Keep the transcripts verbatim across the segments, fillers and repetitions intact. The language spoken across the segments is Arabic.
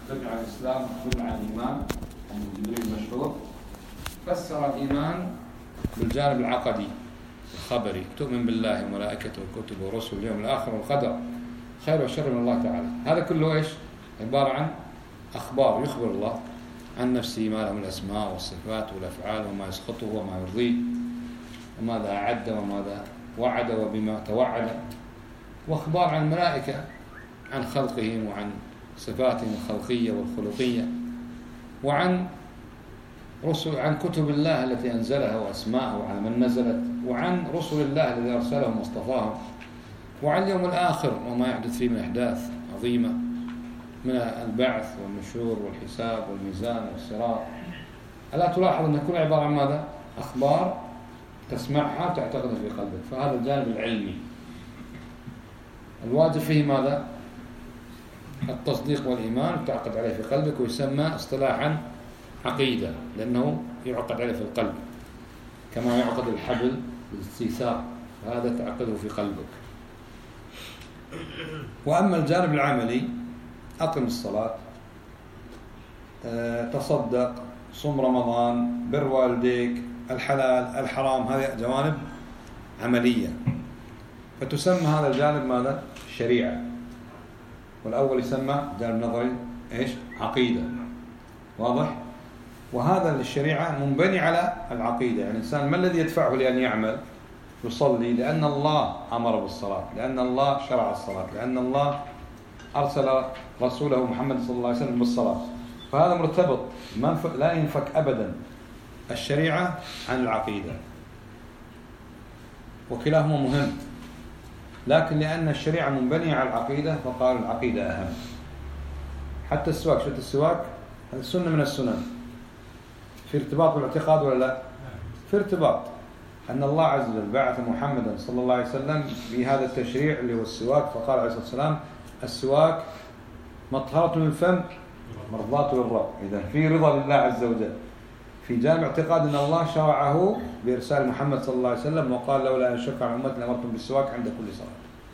تبع الإسلام تدل على الإيمان عن جبريل المشهور. فسر الإيمان بالجانب العقدي الخبري، تؤمن بالله وملائكته وكتبه ورسله واليوم الآخر والقدر خير وشر من الله تعالى. هذا كله إيش؟ عبارة عن أخبار يخبر الله عن نفسه، ما له من الأسماء والصفات والأفعال وما يسخطه وما يرضيه وماذا أعد وماذا وعد وبما توعد، وأخبار عن الملائكة عن خلقهم وعن صفاتهم الخلقية والخلقية، وعن رسل عن كتب الله التي أنزلها وأسماءها وعن من نزلت، وعن رسل الله الذي أرسلهم واصطفاهم، وعن اليوم الآخر وما يحدث فيه من أحداث عظيمة من البعث والنشور والحساب والميزان والصراط. ألا تلاحظ أن كل عبارة عن ماذا؟ أخبار تسمعها وتعتقدها في قلبك. فهذا الجانب العلمي الواجب فيه ماذا؟ التصديق والإيمان وتعقد عليه في قلبك، ويسمى اصطلاحا عقيدة، لأنه يعقد عليه في القلب كما يعقد الحبل بالاستيثاق، هذا تعقده في قلبك. وأما الجانب العملي، أقم الصلاة، أه، تصدق، صم رمضان، بر والديك، الحلال الحرام، هذه جوانب عملية، فتسمى هذا الجانب ماذا؟ الشريعة. والأول يسمى جانب نظري إيش؟ عقيدة. واضح؟ وهذا الشريعة منبني على العقيدة. يعني الإنسان ما الذي يدفعه لأن يعمل؟ يصلي لأن الله أمر بالصلاة، لأن الله شرع الصلاة، لأن الله أرسل رسوله محمد صلى الله عليه وسلم بالصلاة. فهذا مرتبط، لا ينفك أبدا الشريعة عن العقيدة، وكلاهما مهم. لكن لأن الشريعة منبنية على العقيدة فقال العقيدة أهم. حتى السواك، شفت السواك؟ هذا السنة من السنن، في ارتباط بالاعتقاد ولا لا؟ في ارتباط. أن الله عز وجل بعث محمدا صلى الله عليه وسلم بهذا التشريع اللي هو السواك، فقال عليه الصلاة والسلام السواك مطهرة للفم مرضاة للرب. إذا في رضا لله عز وجل. في جانب اعتقاد أن الله شرعه بإرسال محمد صلى الله عليه وسلم، وقال لولا أن شك على أمتي لأمرتم بالسواك عند كل صلاة.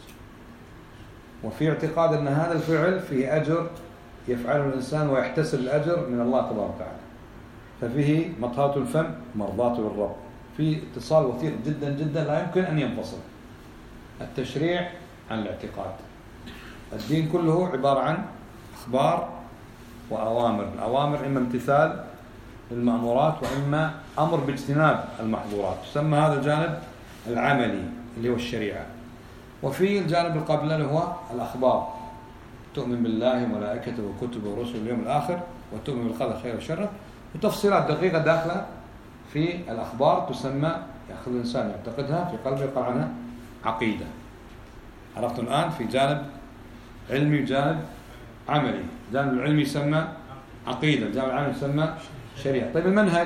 وفي اعتقاد أن هذا الفعل فيه أجر يفعله الإنسان ويحتسب الأجر من الله تبارك وتعالى، ففيه مطهرة الفم مرضاة للرب. في اتصال وثيق جدا جدا لا يمكن أن ينفصل التشريع عن الاعتقاد. الدين كله عبارة عن أخبار وأوامر. الأوامر إما امتثال المأمورات وإما أمر باجتناب المحظورات، تسمى هذا الجانب العملي اللي هو الشريعة. وفي الجانب القبل اللي هو الأخبار، تؤمن بالله وملائكته وكتبه ورسله واليوم الآخر، وتؤمن بالقدر خير وشر، وتفصيلات دقيقة داخلة في الأخبار تسمى يأخذ الإنسان يعتقدها في قلبه يقال عنها عقيدة. عرفتم الآن؟ في جانب علمي وجانب عملي. الجانب العلمي يسمى عقيدة، الجانب العملي يسمى شريعة. طيب المنهج،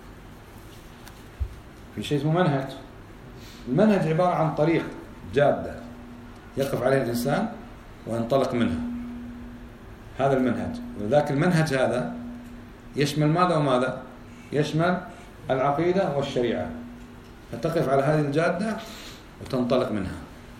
في شيء اسمه منهج. المنهج عبارة عن طريق جادة يقف عليه الإنسان وينطلق منها، هذا المنهج. وذاك المنهج هذا يشمل ماذا وماذا؟ يشمل العقيدة والشريعة، فتقف على هذه الجادة وتنطلق منها.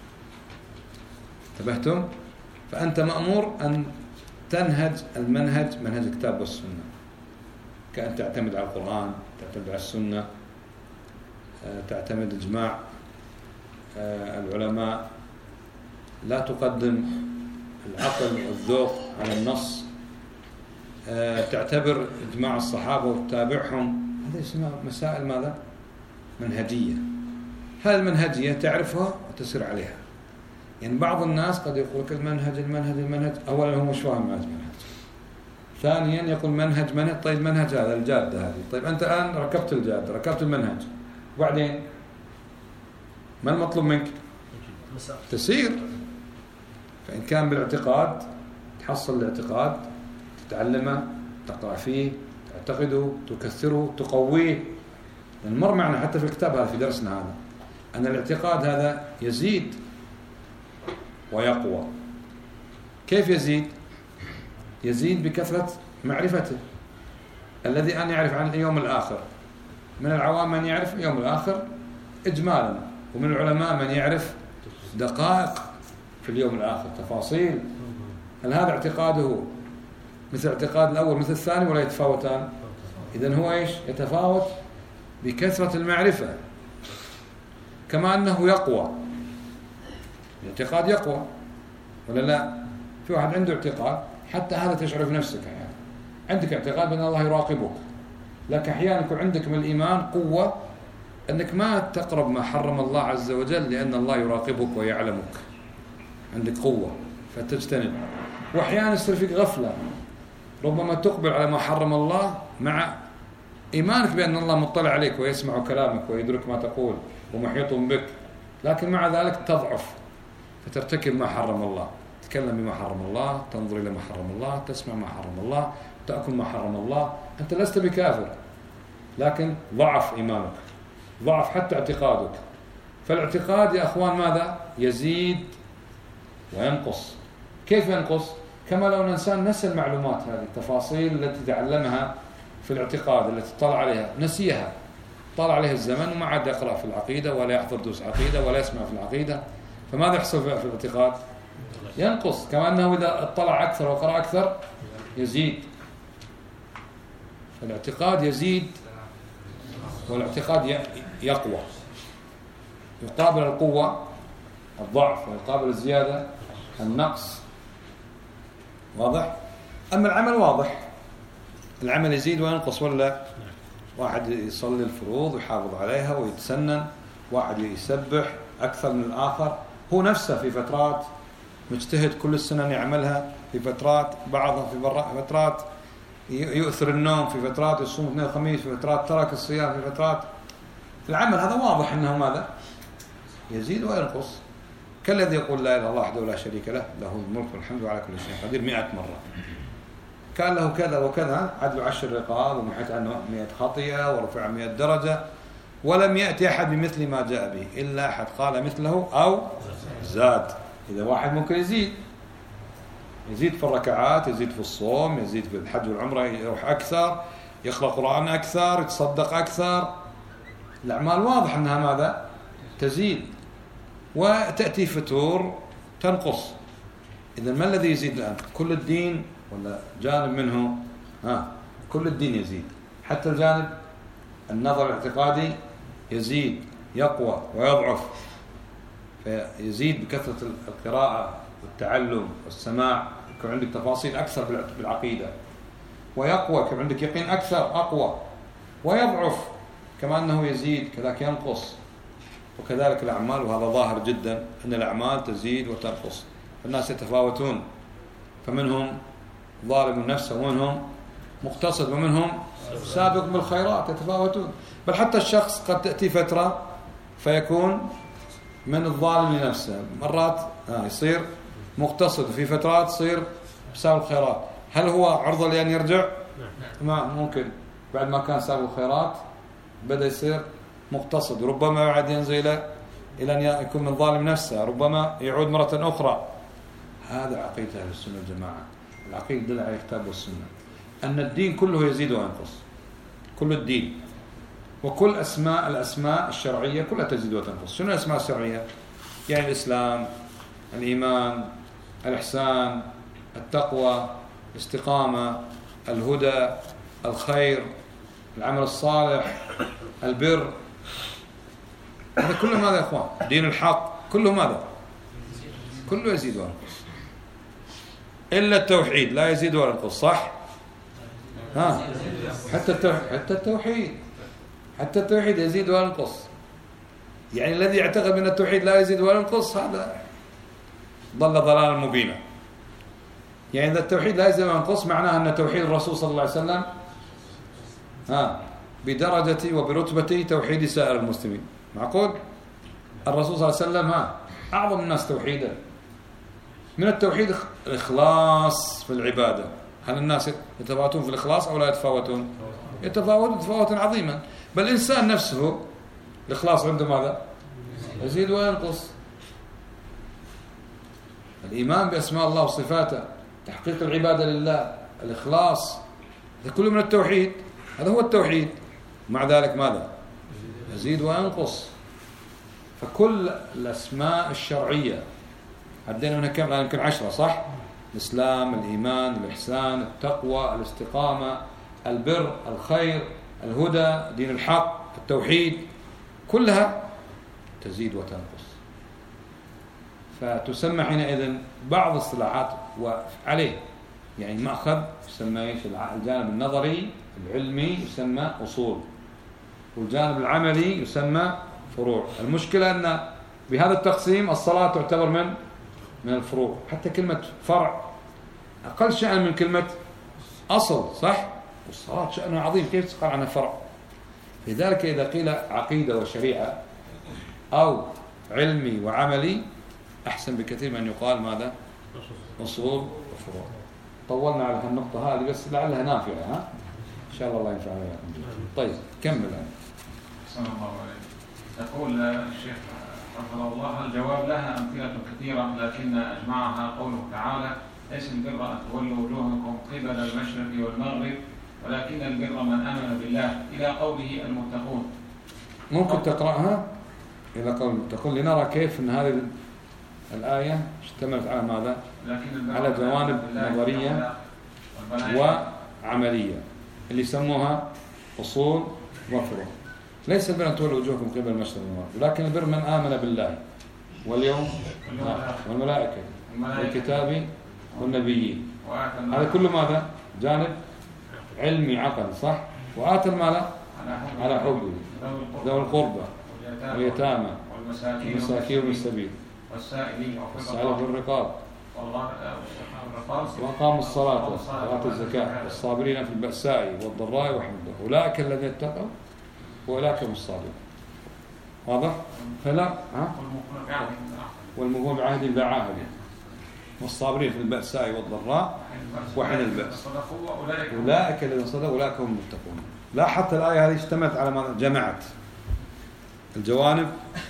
انتبهتم؟ فأنت مأمور أن تنهج المنهج، منهج الكتاب والسنة، كأن تعتمد على القرآن، تعتمد على السنة، تعتمد إجماع العلماء، لا تقدم العقل والذوق على النص، تعتبر إجماع الصحابة وتتابعهم. هذه اسمها مسائل ماذا؟ منهجية. هذه المنهجية تعرفها وتسير عليها. يعني بعض الناس قد يقول لك المنهج المنهج المنهج، أولا هو مش فاهم معنى المنهج، ثانيا يقول منهج منهج. طيب منهج هذا الجادة هذه، طيب أنت الآن ركبت الجادة، ركبت المنهج، وبعدين ما المطلوب منك؟ تسير. فإن كان بالاعتقاد تحصل الاعتقاد، تتعلمه، تقرأ فيه، تعتقده، تكثره، تقويه. المر معنا حتى في الكتاب هذا في درسنا هذا أن الاعتقاد هذا يزيد ويقوى. كيف يزيد؟ يزيد بكثرة معرفته. الذي أن يعرف عن اليوم الآخر، من العوام من يعرف اليوم الآخر إجمالا، ومن العلماء من يعرف دقائق في اليوم الآخر، تفاصيل. هل هذا اعتقاده مثل الاعتقاد الأول مثل الثاني ولا يتفاوتان؟ إذن هو إيش؟ يتفاوت بكثرة المعرفة. كما أنه يقوى، الاعتقاد يقوى ولا لا؟ في واحد عنده اعتقاد حتى هذا تشعر في نفسك يعني. عندك اعتقاد بأن الله يراقبك، لكن أحيانا يكون عندك من الإيمان قوة أنك ما تقرب ما حرم الله عز وجل لأن الله يراقبك ويعلمك، عندك قوة فتجتنب. وأحيانا يصير فيك غفلة، ربما تقبل على ما حرم الله مع إيمانك بأن الله مطلع عليك ويسمع كلامك ويدرك ما تقول ومحيط بك، لكن مع ذلك تضعف فترتكب ما حرم الله، تتكلم بما حرم الله، تنظر إلى ما حرم الله، تسمع ما حرم الله، تأكل ما حرم الله. أنت لست بكافر، لكن ضعف إيمانك، ضعف حتى اعتقادك. فالاعتقاد يا أخوان ماذا؟ يزيد وينقص. كيف ينقص؟ كما لو الإنسان نسى المعلومات هذه، التفاصيل التي تعلمها في الاعتقاد التي طلع عليها نسيها، طلع عليه الزمن وما عاد يقرأ في العقيدة ولا يحضر دروس عقيدة ولا يسمع في العقيدة، فماذا يحصل في الاعتقاد؟ ينقص. كما أنه إذا اطلع أكثر وقرأ أكثر يزيد. فالاعتقاد يزيد والاعتقاد يقوى. يقابل القوة الضعف ويقابل الزيادة النقص. واضح؟ أما العمل واضح، العمل يزيد وينقص ولا؟ واحد يصلي الفروض ويحافظ عليها ويتسنن، واحد يسبح أكثر من الآخر، هو نفسه في فترات مجتهد كل السنن يعملها، في فترات بعضها في فترات يؤثر النوم، في فترات يصوم اثنين وخميس، في فترات ترك الصيام، في فترات العمل هذا واضح أنه ماذا؟ يزيد وينقص. كالذي يقول لا إله إلا الله وحده لا شريك له، له الملك والحمد على كل شيء قدير مئة مرة، كان له كذا وكذا، عدل عشر رقاب ومحيت عنه مئة خطيئة ورفع مئة درجة، ولم يأتي أحد بمثل ما جاء به إلا أحد قال مثله أو زاد. إذا واحد ممكن يزيد يزيد في الركعات، يزيد في الصوم، يزيد في الحج والعمرة، يروح أكثر، يقرأ قرآن أكثر، يتصدق أكثر. الأعمال واضح أنها ماذا؟ تزيد. وتأتي فتور تنقص. إذا ما الذي يزيد الآن؟ كل الدين ولا جانب منه؟ ها، كل الدين يزيد، حتى الجانب النظر الاعتقادي يزيد يقوى ويضعف. فيزيد بكثرة القراءة والتعلم والسماع، يكون عندك تفاصيل أكثر بالعقيدة، ويقوى يكون عندك يقين أكثر أقوى، ويضعف كما أنه يزيد كذلك ينقص. وكذلك الأعمال، وهذا ظاهر جدا أن الأعمال تزيد وتنقص. الناس يتفاوتون، فمنهم ظالم نفسه ومنهم مقتصد ومنهم سابق بالخيرات، يتفاوتون. بل حتى الشخص قد تأتي فترة فيكون من الظالم لنفسه، مرات آه يصير مقتصد، في فترات يصير سابق الخيرات. هل هو عرضة لأن يرجع؟ ما ممكن بعد ما كان سابق الخيرات بدأ يصير مقتصد، ربما بعد ينزل إلى إلى أن يكون من ظالم نفسه، ربما يعود مرة أخرى. هذا عقيدة أهل السنة والجماعة. العقيدة دل على الكتاب والسنة أن الدين كله يزيد وينقص، كل الدين وكل أسماء الأسماء الشرعية كلها تزيد وتنقص. شنو الأسماء الشرعية؟ يعني الإسلام، الإيمان، الإحسان، التقوى، الاستقامة، الهدى، الخير، العمل الصالح، البر، هذا كله ماذا يا أخوان؟ دين الحق كله ماذا؟ كله يزيد وينقص، إلا التوحيد لا يزيد ولا ينقص، صح؟ ها، حتى التوحيد حتى التوحيد حتى التوحيد يزيد وينقص. يعني الذي يعتقد أن التوحيد لا يزيد ولا ينقص هذا ضل ضلالا مبينا. يعني إذا التوحيد لا يزيد ولا ينقص معناه أن توحيد الرسول صلى الله عليه وسلم ها بدرجة وبرتبة توحيد سائر المسلمين. معقول؟ الرسول صلى الله عليه وسلم ها أعظم الناس توحيدا. من التوحيد الإخلاص في العبادة. هل الناس يتفاوتون في الإخلاص أو لا يتفاوتون؟ يتفاوتون تفاوتا عظيما. بل الإنسان نفسه الإخلاص عنده ماذا؟ يزيد وينقص. الإيمان بأسماء الله وصفاته، تحقيق العبادة لله، الإخلاص، هذا كله من التوحيد. هذا هو التوحيد. مع ذلك ماذا؟ يزيد وينقص. فكل الأسماء الشرعية عدينا منها كم؟ الآن يمكن عشرة، صح؟ الإسلام، الإيمان، الإحسان، التقوى، الاستقامة، البر، الخير، الهدى، دين الحق، التوحيد، كلها تزيد وتنقص. فتسمى حينئذ بعض الصلاحات وعليه يعني مأخذ يسمى ايش؟ الجانب النظري العلمي يسمى أصول، والجانب العملي يسمى فروع. المشكلة أن بهذا التقسيم الصلاة تعتبر من من الفروع، حتى كلمة فرع أقل شأن من كلمة أصل، صح؟ والصلاة شأنه عظيم، كيف تقال عنها فرع؟ لذلك إذا قيل عقيدة وشريعة أو علمي وعملي أحسن بكثير من أن يقال ماذا؟ أصول وفروع. طولنا على هالنقطة هذه بس لعلها نافعة، ها؟ إن شاء الله الله ينفعنا وياكم. طيب كمل. صلى الله عليه. يقول الشيخ حفظه الله: الجواب لها أمثلة كثيرة لكن أجمعها قوله تعالى: ليس البر أن تولوا وجوهكم قبل المشرق والمغرب ولكن البر من آمن بالله إلى قوله المتقون. ممكن تقرأها إلى قول المتقون لنرى كيف أن هذه الآية اشتملت على ماذا؟ على جوانب نظرية وعملية اللي يسموها أصول وفروع. ليس البر أن تولوا وجوهكم قبل المشرق والمغرب ولكن البر من آمن بالله واليوم والملائكة والكتاب والنبيين. هذا كله ماذا؟ جانب علمي عقل، صح؟ وآتى المال على حبه ذوي القربى واليتامى والمساكين وابن السبيل والسائلين في الرقاب وأقاموا الصلاة وآتوا الزكاة والصابرين في البأساء والضراء وحين البأس أولئك الذين اتقوا وأولئك هم الصادقون. واضح؟ فلا ها؟ والموفون بعهد إذا عاهد والصابرين في البأساء والضراء وحين البأس أولئك الذين صدقوا أولئك هم المتقون. لا حتى الآية هذه اشتملت على ما جمعت الجوانب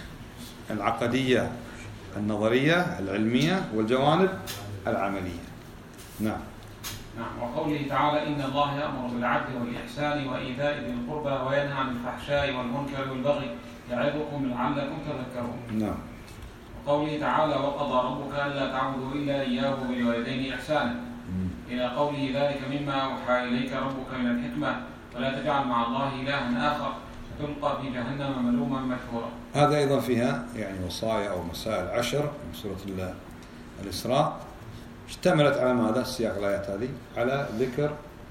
العقدية النظرية العلمية والجوانب العملية. نعم. نعم. وقوله تعالى: إن الله يأمر بالعدل والإحسان وإيتاء ذي القربى وينهى عن الفحشاء والمنكر والبغي يعظكم لعلكم تذكرون. نعم. وقوله تعالى: وقضى ربك ألا تعبدوا إلا إياه وبالوالدين إحسانا إلى قوله: ذلك مما أوحى إليك ربك من الحكمة ولا تجعل مع الله إلها آخر فتلقى في جهنم ملوما مدحورا. هذا أيضا فيها يعني وصايا أو مسائل عشر من سورة الإسراء اشتملت على ماذا؟ السياق الآيات هذه على ذكر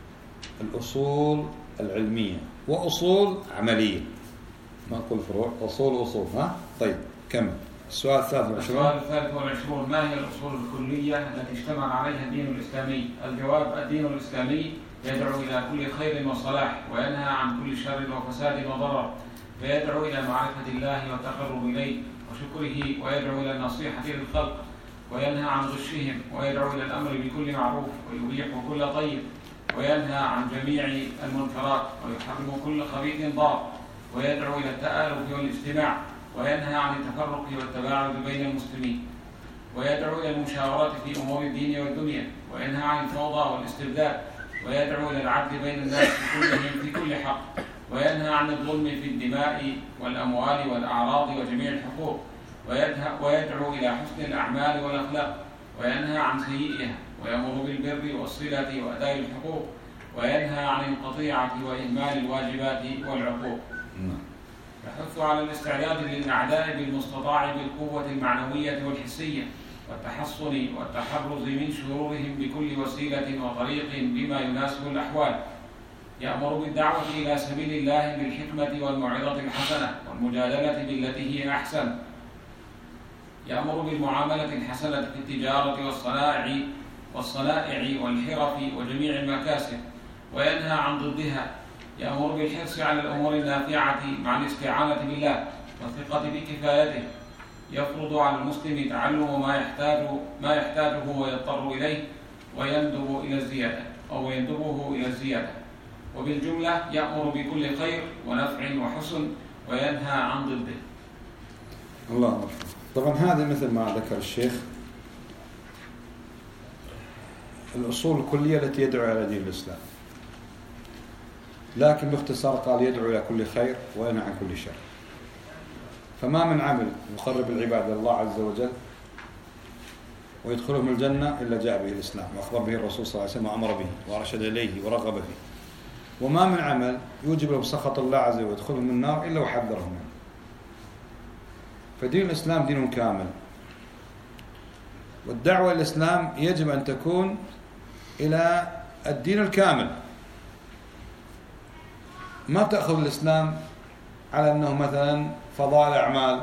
الأصول العلمية وأصول عملية، ما نقول فروع، أصول أصول. ها؟ طيب كمل. السؤال الثالث والعشرون. السؤال الثالث والعشرون: ما هي الأصول الكلية التي اشتمل عليها الدين الإسلامي؟ الجواب: الدين الإسلامي يدعو إلى كل خير وصلاح وينهى عن كل شر وفساد وضرر، فيدعو إلى معرفة الله والتقرب إليه وشكره، ويدعو إلى النصيحة للخلق وينهى عن غشهم، ويدعو إلى الأمر بكل معروف ويبيح كل طيب، وينهى عن جميع المنكرات ويحرم كل خبيث ضار، ويدعو إلى التآلف والاجتماع، وينهى عن التفرق والتباعد بين المسلمين، ويدعو إلى المشاورات في أمور الدين والدنيا، وينهى عن الفوضى والاستبداد، ويدعو إلى العدل بين الناس كلهم في كل حق، وينهى عن الظلم في الدماء والأموال والأعراض وجميع الحقوق، ويدعو إلى حسن الأعمال والأخلاق، وينهى عن سيئها، ويأمر بالبر والصلة وأداء الحقوق، وينهى عن القطيعة وإهمال الواجبات والعقوق. يحث على الاستعداد للأعداء بالمستطاع بالقوة المعنوية والحسية والتحصن والتحرز من شرورهم بكل وسيلة وطريق بما يناسب الأحوال. يأمر بالدعوة إلى سبيل الله بالحكمة والموعظة الحسنة والمجادلة بالتي هي أحسن. يأمر بالمعاملة الحسنة في التجارة والصنائع والصنائع والحرف وجميع المكاسب، وينهى عن ضدها. يأمر بالحرص على الأمور النافعة مع الاستعانة بالله والثقة بكفايته. يفرض على المسلم تعلم ما يحتاج ما يحتاجه ويضطر إليه، ويندب إلى الزيادة أو يندبه إلى الزيادة. وبالجملة يأمر بكل خير ونفع وحسن وينهى عن ضده. الله أكبر. طبعا هذا مثل ما ذكر الشيخ الأصول الكلية التي يدعو إلى دين الإسلام، لكن باختصار قال يدعو إلى كل خير وينهى عن كل شر. فما من عمل يقرب العباد إلى الله عز وجل ويدخلهم الجنة إلا جاء به الإسلام وأخبر به الرسول صلى الله عليه وسلم وأمر به وأرشد إليه ورغب فيه. وما من عمل يوجب لهم سخط الله عز وجل ويدخلهم النار إلا وحذرهم منه. فدين الإسلام دين كامل، والدعوة الإسلام يجب أن تكون إلى الدين الكامل. ما تأخذ الإسلام على أنه مثلا فضائل أعمال،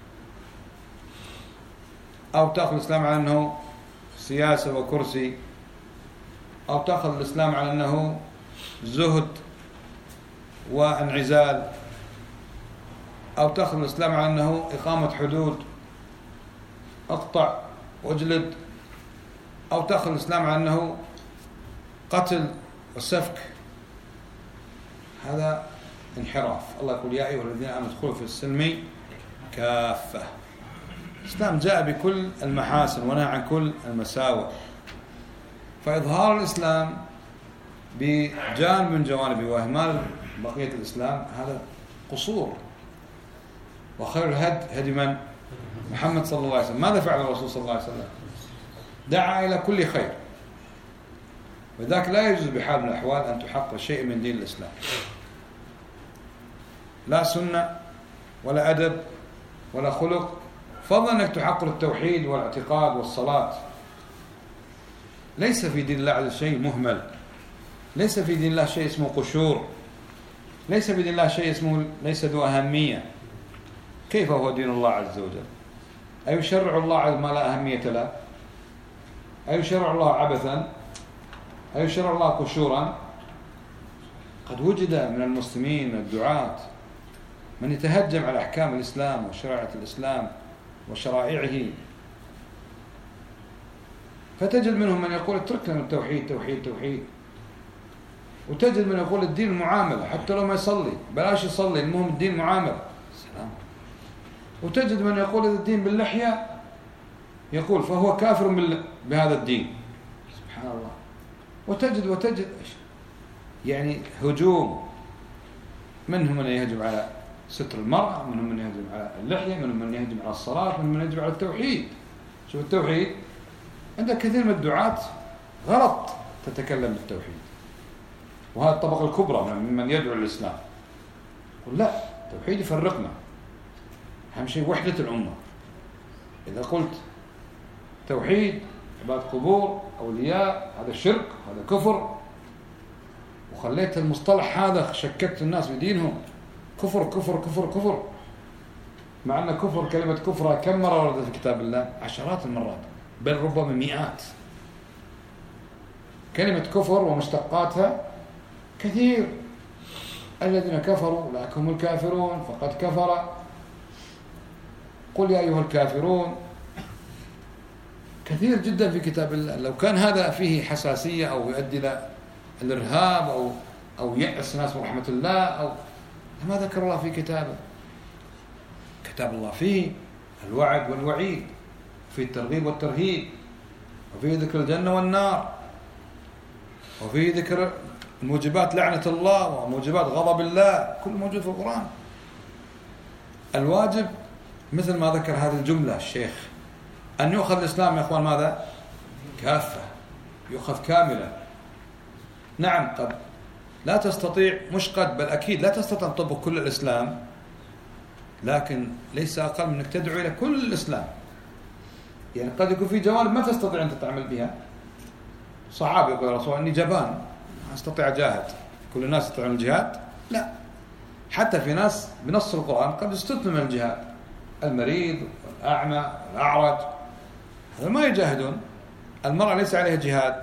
أو تأخذ الإسلام على أنه سياسة وكرسي، أو تأخذ الإسلام على أنه زهد وانعزال، أو تأخذ الإسلام على أنه إقامة حدود أقطع واجلد، أو تأخذ الإسلام على أنه قتل وسفك. هذا انحراف. الله يقول يا أيها الذين آمنوا ادخلوا في السلم كافة. الإسلام جاء بكل المحاسن ونهى عن كل المساوئ، فإظهار الإسلام بجانب من جوانبه وإهمال بقية الإسلام هذا قصور. وخير الهدي هدي من؟ محمد صلى الله عليه وسلم. ماذا فعل الرسول صلى الله عليه وسلم؟ دعا إلى كل خير، وذاك لا يجوز بحال من الأحوال أن تحقق شيء من دين الإسلام، لا سنة ولا أدب ولا خلق، فضلا أنك تحقق التوحيد والاعتقاد والصلاة. ليس في دين الله عز وجل شيء مهمل، ليس في دين الله شيء اسمه قشور، ليس في دين الله شيء اسمه ليس ذو أهمية. كيف هو دين الله عز وجل؟ أيشرع الله ما لا أهمية له؟ أيشرع الله عبثا؟ أيشرع الله قشورا؟ قد وجد من المسلمين الدعاة من يتهجم على أحكام الإسلام وشريعة الإسلام وشرائعه، فتجد منهم من يقول اترك لنا التوحيد توحيد توحيد، وتجد من يقول الدين معاملة حتى لو ما يصلي بلاش يصلي المهم الدين معاملة. سلام. وتجد من يقول الدين باللحية يقول فهو كافر بهذا الدين. سبحان الله. وتجد وتجد يعني هجوم، منهم من يهجم على ستر المرأة، منهم من يهجم على اللحية، منهم من يهجم على الصلاة، منهم من يهجم على التوحيد. شوف التوحيد عندك كثير من الدعاة غلط تتكلم بالتوحيد، وهذه الطبقة الكبرى ممن يدعو الإسلام. قل لا، التوحيد يفرقنا، أهم شيء وحدة الأمة. إذا قلت توحيد عبادة قبور أولياء هذا شرك هذا كفر، وخليت المصطلح هذا شككت الناس بدينهم، كفر كفر كفر كفر، مع أن كفر كلمة كفر كم مرة وردت في كتاب الله؟ عشرات المرات، بل ربما مئات. كلمة كفر ومشتقاتها كثير. الذين كفروا أولئك هم الكافرون فقد كفر، قل يا أيها الكافرون، كثير جدا في كتاب الله. لو كان هذا فيه حساسية أو يؤدي إلى الإرهاب أو أو يأس الناس من رحمة الله أو ما ذكر الله في كتابه. كتاب الله فيه الوعد والوعيد، فيه الترغيب والترهيب، وفيه ذكر الجنة والنار، وفيه ذكر موجبات لعنة الله وموجبات غضب الله، كل موجود في القرآن. الواجب مثل ما ذكر هذه الجملة الشيخ أن يؤخذ الإسلام يا أخوان ماذا؟ كافة، يؤخذ كاملة. نعم قد لا تستطيع، مش قد بل أكيد لا تستطيع أن تطبق كل الإسلام، لكن ليس أقل من أنك تدعو إلى كل الإسلام. يعني قد يكون في جوانب ما تستطيع أن تتعامل بها. صحابي يقول الرسول أني جبان ما أستطيع أجاهد، كل الناس يستطيعون الجهاد؟ لا، حتى في ناس بنص القرآن قد يستثنوا من الجهاد، المريض والأعمى والأعرج هذا ما يجاهدون. المرأة ليس عليها جهاد،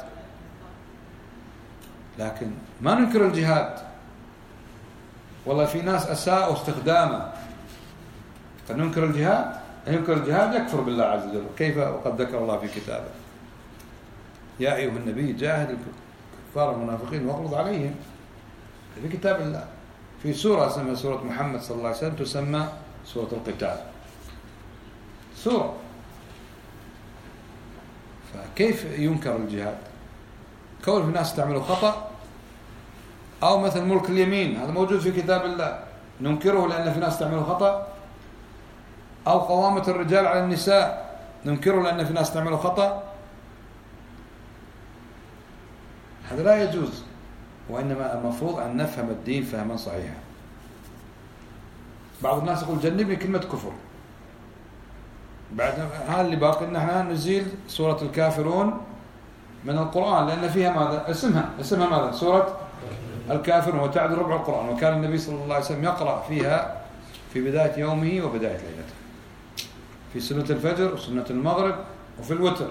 لكن ما ننكر الجهاد. والله في ناس أساءوا استخدامه، قد ننكر الجهاد، ينكر الجهاد يكفر بالله عز وجل. كيف وقد ذكر الله في كتابه يا أيها النبي جاهد الكفار المنافقين واغلظ عليهم، في كتاب الله. في سورة اسمها سورة محمد صلى الله عليه وسلم تسمى سورة القتال، سورة. فكيف ينكر الجهاد؟ كون في ناس تعملوا خطأ، أو مثل ملك اليمين هذا موجود في كتاب الله ننكره لأن في ناس تعملوا خطأ، أو قوامة الرجال على النساء ننكره لأن في ناس تعمله خطأ؟ هذا لا يجوز، وإنما المفروض أن نفهم الدين فهما صحيحا. بعض الناس يقول جنبني كلمة كفر، بعد هذا اللي باقي ان احنا نزيل سورة الكافرون من القرآن، لأن فيها ماذا؟ اسمها اسمها ماذا؟ سورة الكافرون، وتعدل ربع القرآن، وكان النبي صلى الله عليه وسلم يقرأ فيها في بداية يومه وبداية ليلته، في سنة الفجر وسنة المغرب وفي الوتر،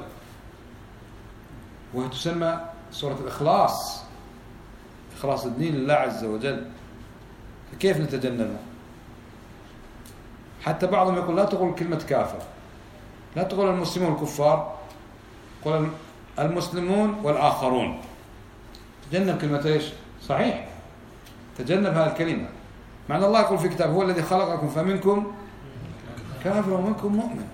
وهي تسمى سورة الإخلاص، إخلاص الدين لله عز وجل. فكيف نتجنبها؟ حتى بعضهم يقول لا تقول كلمة كافر، لا تقول المسلمون والكفار، قل المسلمون والآخرون. تجنب كلمة ايش؟ صحيح، تجنب هذه الكلمة. مع أن الله يقول في كتاب هو الذي خلقكم فمنكم كافر ومنكم مؤمن.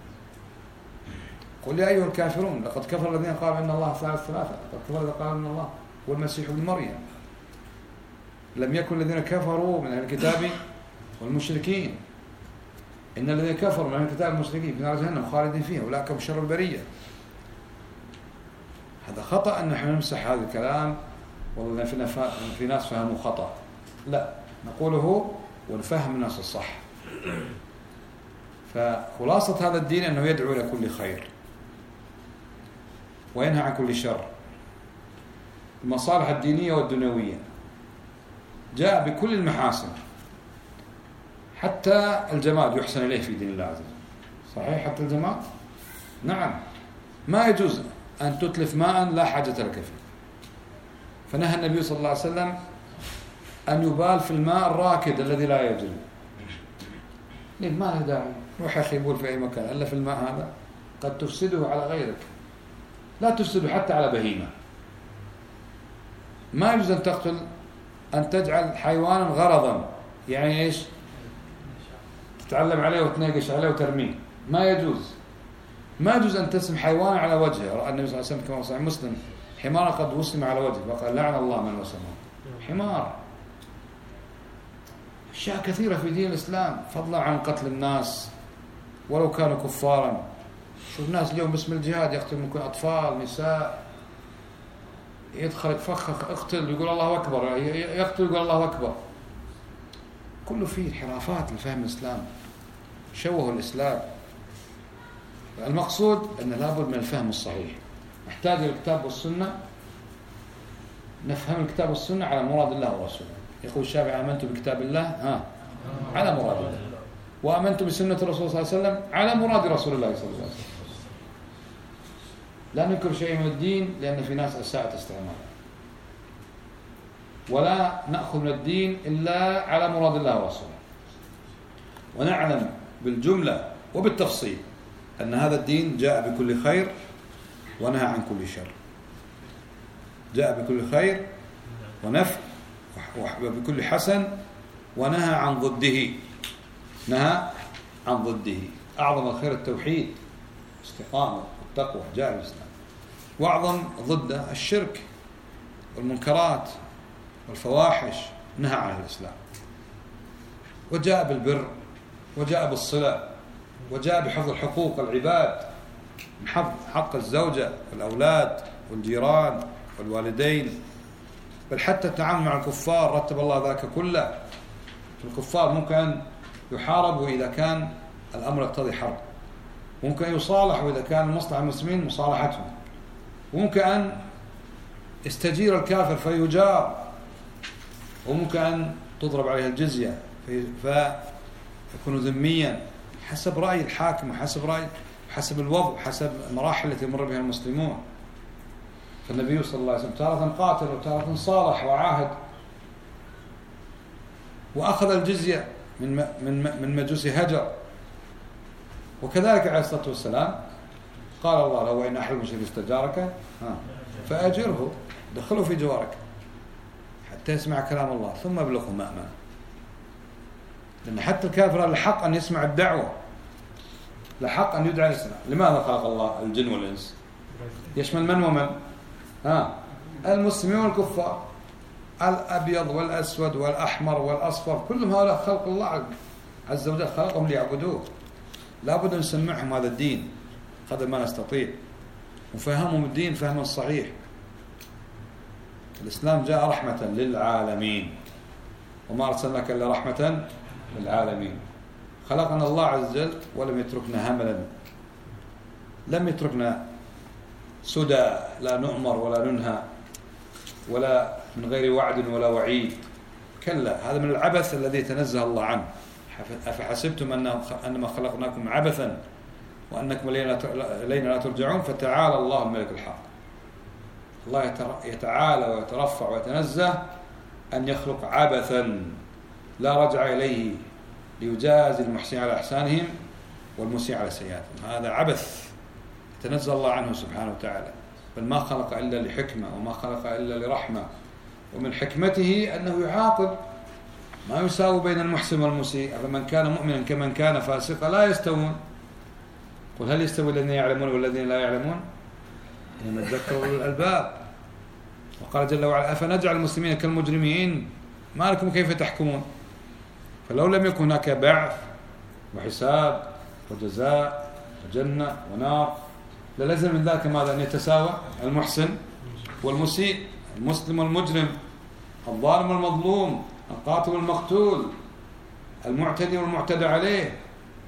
قل يا أيها الكافرون لقد كفر الذين قالوا إن الله ثالث ثلاثة، لقد كفر الذين قالوا إن الله هو المسيح ابن مريم. لم يكن الذين كفروا من أهل الكتاب والمشركين، إن الذين كفروا من أهل الكتاب والمشركين في نار جهنم خالدين فيها أولئك هم شر البرية. هذا خطأ أن نحن نمسح هذا الكلام والله في, في ناس فهموا خطأ، لا، نقوله ونفهم الناس الصح. فخلاصة هذا الدين أنه يدعو إلى كل خير وينهى عن كل شر. المصالح الدينية والدنيوية جاء بكل المحاسن، حتى الجماد يحسن إليه في دين الله عز وجل. صحيح؟ حتى الجماد؟ نعم، ما يجوز أن تتلف ماء لا حاجة لك فيه، فنهى النبي صلى الله عليه وسلم أن يبال في الماء الراكد الذي لا يجري. ليه؟ ما له داعي، روح أخي بول في أي مكان، إلا في الماء هذا قد تفسده على غيرك، لا تفسده حتى على بهيمة. ما يجوز أن تقتل، أن تجعل حيوانا غرضا، يعني إيش؟ تتعلم عليه وتناقش عليه وترميه، ما يجوز. ما يجوز أن تسم حيوان على وجهه. رأى النبي صلى الله عليه وسلم كما صحيح مسلم حمارا قد وسم على وجهه وقال لعن الله من وسمه. حمار. أشياء كثيرة في دين الإسلام، فضلا عن قتل الناس ولو كانوا كفارا. شوف الناس اليوم باسم الجهاد يقتل ممكن أطفال، نساء، يدخل يتفخخ اقتل يقول الله أكبر، يقتل يقول الله أكبر. كله فيه انحرافات لفهم الإسلام، شوهوا الإسلام. المقصود أن لابد من الفهم الصحيح، نحتاج الكتاب والسنة، نفهم الكتاب والسنة على مراد الله ورسوله. يقول الشافعي آمنت بكتاب الله ها على مراد الله، وآمنت بسنة الرسول صلى الله عليه وسلم على مراد رسول الله صلى الله عليه وسلم. لا ننكر شيء من الدين لأن في ناس أساءت استعماله، ولا نأخذ من الدين إلا على مراد الله ورسوله، ونعلم بالجملة وبالتفصيل أن هذا الدين جاء بكل خير ونهى عن كل شر، جاء بكل خير ونفع وبكل حسن ونهى عن ضده، نهى عن ضده. أعظم الخير التوحيد، استقامة والتقوى، جاء الإسلام. وأعظم ضده الشرك والمنكرات والفواحش، نهى عن الإسلام. وجاء بالبر، وجاء بالصلة، وجاء بحفظ حقوق العباد، من حفظ حق الزوجة والأولاد والجيران والوالدين، بل حتى التعامل مع الكفار رتب الله ذاك كله. الكفار ممكن أن يحاربوا إذا كان الأمر يقتضي حرب، ممكن يصالحوا إذا كان مصلحة المسلمين مصالحتهم، وممكن أن يستجير الكافر فيجار، وممكن أن تضرب عليه الجزية فيكون ذميا، حسب رأي الحاكم وحسب رأي حسب الوضع وحسب المراحل التي يمر بها المسلمون. فالنبي صلى الله عليه وسلم تارة قاتل وتارة صالح وعاهد، وأخذ الجزية من من من مجوس هجر. وكذلك عليه الصلاة والسلام قال الله لو إن أحد المشركين استجارك فأجره، دخله في جوارك حتى يسمع كلام الله ثم ابلغه مأمنه. لأن حتى الكافر لحق أن يسمع الدعوة، لحق أن يدعى الإسلام. لماذا خلق الله الجن والإنس؟ يشمل من ومن؟ ها المسلمين والكفار، الأبيض والأسود والأحمر والأصفر، كلهم هؤلاء خلق الله عز وجل، خلقهم ليعبدوه. لا بد أن نسمعهم هذا الدين قدر ما نستطيع، وفهمهم الدين فهما صحيح. الإسلام جاء رحمة للعالمين، وما أرسلناك إلا رحمة للعالمين. خلقنا الله عز وجل ولم يتركنا هملا، لم يتركنا سدى لا نؤمر ولا ننهى ولا من غير وعد ولا وعيد، كلا، هذا من العبث الذي تنزه الله عنه. أفحسبتم أنما خلقناكم عبثا وأنكم إلينا لا ترجعون، فتعالى الله الملك الحق. الله يتعالى ويترفع ويتنزه أن يخلق عبثا لا رجع إليه ليجازي المحسنين على إحسانهم والمسيء على سيئاتهم. هذا عبث يتنزه الله عنه سبحانه وتعالى، بل ما خلق إلا لحكمة وما خلق إلا لرحمة، ومن حكمته أنه يعاقب، ما يساوي بين المحسن والمسيء. فمن كان مؤمنا كمن كان فاسقا لا يستوون. قل هل يستوي الذين يعلمون والذين لا يعلمون؟ إنما يتذكر أولو الألباب. وقال جل وعلا أفنجعل المسلمين كالمجرمين ما لكم كيف تحكمون. فلو لم يكن هناك بعث وحساب وجزاء وجنة ونار للزم من ذلك ماذا؟ أن يتساوى المحسن والمسيء، المسلم والمجرم، الظالم والمظلوم، القاتل والمقتول، المعتدي والمعتدى عليه.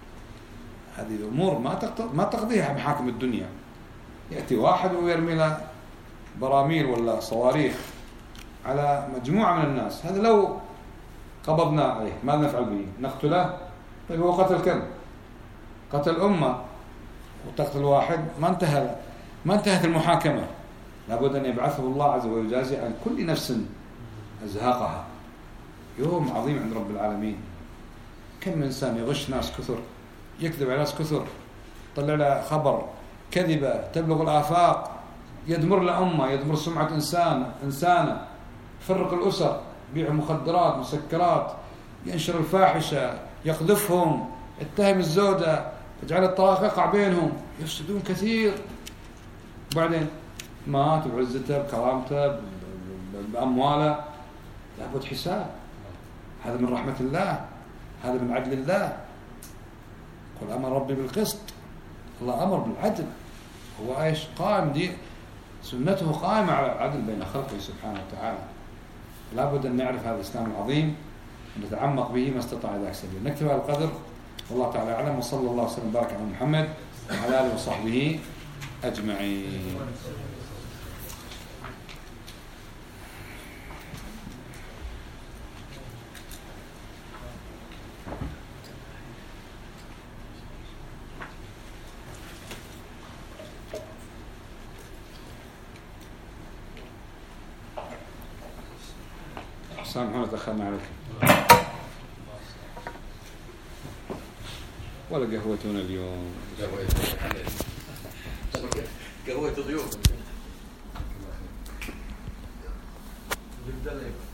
هذه الأمور ما ما تقضيها محاكم الدنيا. يأتي واحد ويرمي له براميل ولا صواريخ على مجموعة من الناس، هذا لو قبضنا عليه ماذا نفعل به؟ نقتله؟ طيب هو قتل كم؟ قتل أمة، وتقتل واحد ما انتهى ما انتهت المحاكمة. لابد أن يبعثه الله عز وجل ويجازي عن كل نفس أزهاقها. يوم عظيم عند رب العالمين. كم من إنسان يغش ناس كثر، يكذب على ناس كثر، طلع له خبر كذبة تبلغ الآفاق، يدمر لأمة، يدمر سمعة إنسان إنسانة، يفرق الأسر، يبيع مخدرات مسكرات، ينشر الفاحشة، يقذفهم، يتهم الزوجة، يجعل الطلاق يقع بينهم، يفسدون كثير. وبعدين مات بعزته بكرامته بأمواله، لابد حساب. هذا من رحمة الله، هذا من عدل الله. قل أمر ربي بالقسط، الله أمر بالعدل، هو ايش؟ قائم، دي سنته قائمة على العدل بين خلقه سبحانه وتعالى. لابد أن نعرف هذا الإسلام العظيم ونتعمق به ما استطاع ذاك سبيل. نكتب هذا القدر، والله تعالى أعلم، وصلى الله وسلم وبارك على محمد وعلى آله وصحبه أجمعين. سامحونا تأخرنا عليك. ولا قهوتنا اليوم؟ قهوة ضيوف.